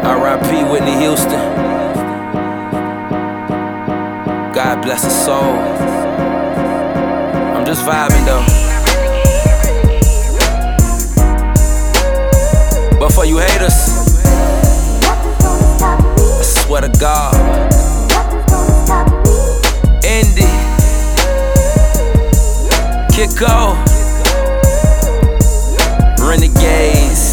R.I.P. Whitney Houston. God bless her soul. I'm just vibing though. But for you haters, I swear to God, Indy, Kiko, Renegades.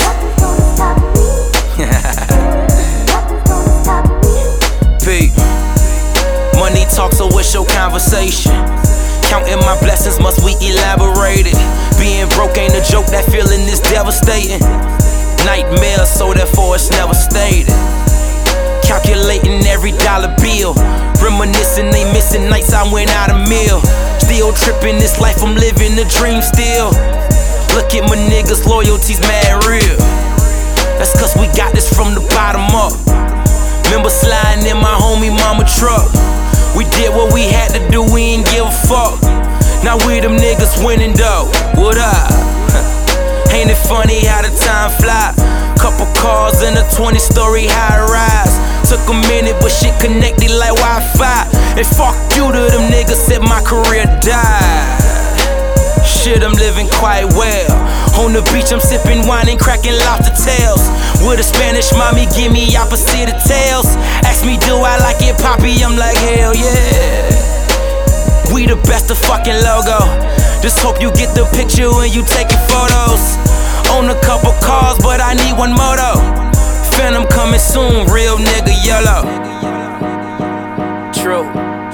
P. Money talk, so what's your conversation? Counting my blessings, must we elaborate it? Being broke ain't a joke, that feeling is devastating. Nightmare, so therefore it's never stated. Calculating every dollar bill, reminiscing, they missing nights I went out a meal. Still tripping this life, I'm living the dream still. Look at my niggas, loyalty's mad real. That's cause we got this from the bottom up. Remember sliding in my homie mama truck. We did what we had to do, we ain't give a fuck. Now we them niggas winning though, what up? Ain't it funny how the time fly? Couple cars in a 20-story high rise. Took a minute but shit connected like Wi-Fi. And fuck you to them niggas, said my career died. Shit, I'm living quite well. On the beach, I'm sipping wine and cracking lobster tails. With a Spanish mommy, give me opposite of tails. Ask me, do I like it poppy? I'm like, hell yeah. We the best of fucking logo. Just hope you get the picture when you taking photos. Own a couple cars, but I need one moto. Phantom coming soon, real nigga yellow. True.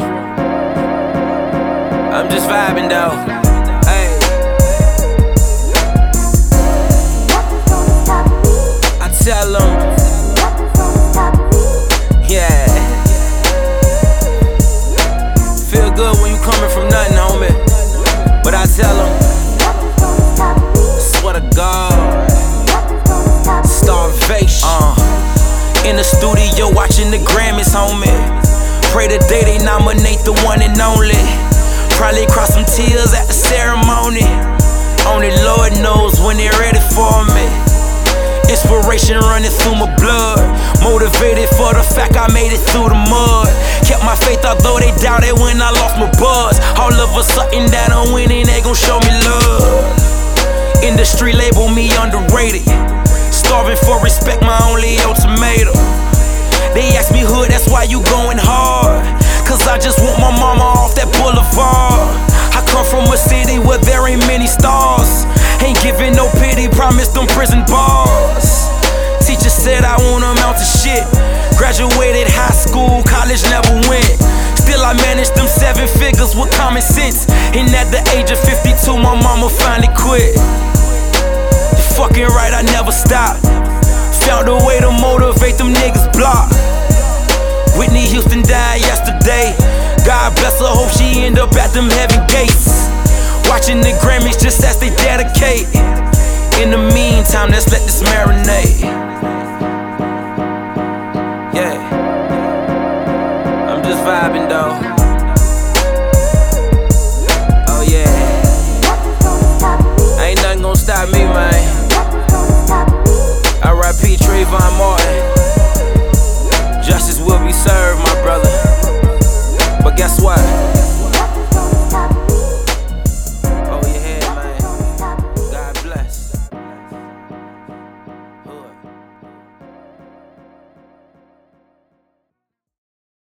I'm just vibing though. Tell them, yeah. Feel good when you coming from nothing, homie. But I tell them, swear to God, starvation. In the studio watching the Grammys, homie. Pray the day they nominate the one and only. Probably cry some tears at the ceremony. Only Lord knows when they're ready for me. Inspiration running through my blood. Motivated for the fact I made it through the mud. Kept my faith although they doubted when I lost my buzz. All of a sudden that I'm winning, they gon' show me love. Industry label me underrated. Starving for respect, my only ultimatum. They ask me hood, that's why you going hard. Cause I just want my mama off that boulevard. I come from a city where there ain't many stars. Ain't giving no pity, promised them prison bars. Teacher said I won't amount to shit. Graduated high school, college never went. Still I managed them 7 figures with common sense. And at the age of 52, my mama finally quit. You're fucking right, I never stopped. Found a way to motivate them niggas block. Whitney Houston died yesterday. God bless her, hope she end up at them heaven gates. Watching the Grammys just as they dedicate. In the meantime, let's let this marinate. Yeah, I'm just vibing though. Oh yeah, ain't nothing gonna stop me, man.